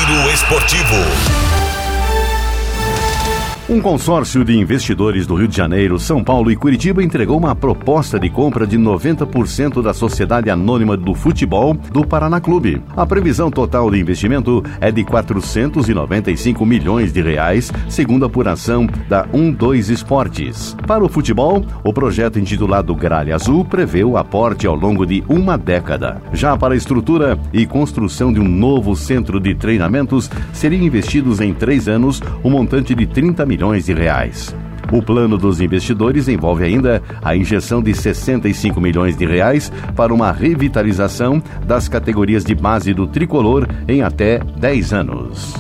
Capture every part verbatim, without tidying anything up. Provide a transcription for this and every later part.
Giro Esportivo. Um consórcio de investidores do Rio de Janeiro, São Paulo e Curitiba entregou uma proposta de compra de noventa por cento da Sociedade Anônima do Futebol do Paraná Clube. A previsão total de investimento é de quatrocentos e noventa e cinco milhões de reais, segundo a apuração da um dois Esportes. Para o futebol, o projeto intitulado Gralha Azul prevê o aporte ao longo de uma década. Já para a estrutura e construção de um novo centro de treinamentos, seriam investidos em três anos um montante de trinta milhões de reais. O plano dos investidores envolve ainda a injeção de sessenta e cinco milhões de reais para uma revitalização das categorias de base do tricolor em até dez anos.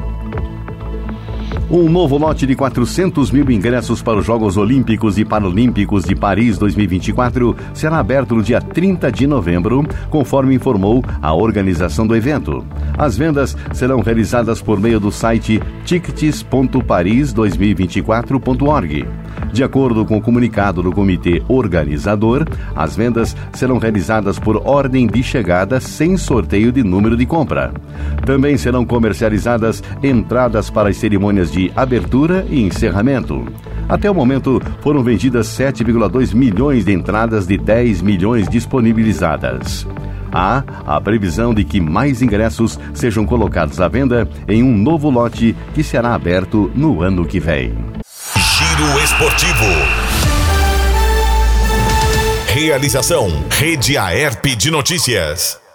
Um novo lote de quatrocentos mil ingressos para os Jogos Olímpicos e Paralímpicos de Paris dois mil e vinte e quatro será aberto no dia trinta de novembro, conforme informou a organização do evento. As vendas serão realizadas por meio do site tickets ponto paris dois mil e vinte e quatro ponto org. De acordo com o comunicado do comitê organizador, as vendas serão realizadas por ordem de chegada sem sorteio de número de compra. Também serão comercializadas entradas para as cerimônias de abertura e encerramento. Até o momento, foram vendidas sete vírgula dois milhões de entradas de dez milhões disponibilizadas. Há a previsão de que mais ingressos sejam colocados à venda em um novo lote que será aberto no ano que vem. Giro Esportivo. Realização: Rede Aerp de Notícias.